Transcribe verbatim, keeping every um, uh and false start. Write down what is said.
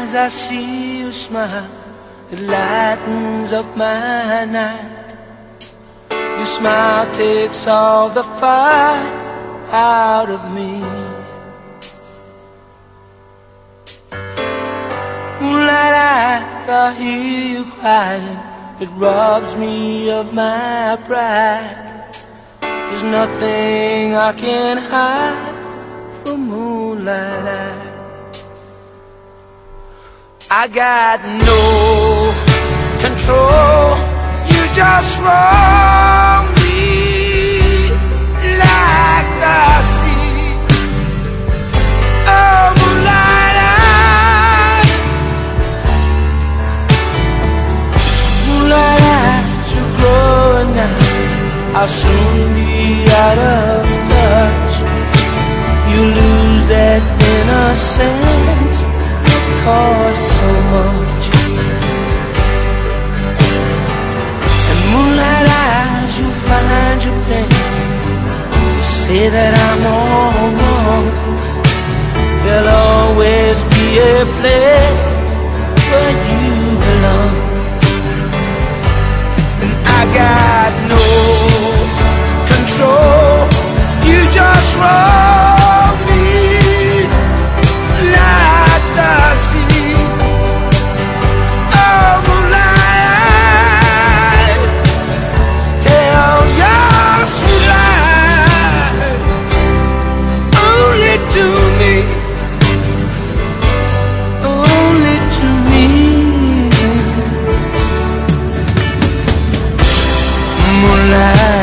as I see you smile, it lightens up my night. Your smile takes all the fight out of me. Moonlight eyes, I hear you crying, it robs me of my pride. There's nothing I can hide from moonlight eyes. I got no control, you just wrong me like the sea. Oh, moonlight eyes, moonlight eyes, you're growing now, I'll soon be out of touch. You lose that innocence that cost so much. And moonlight eyes, you find your pain. You say that I'm all wrong. There'll always be a place where you belong. And I got no control, you just wrong me like the sea. Oh, moonlight, tell your sweet lie only to me, only to me. Moonlight.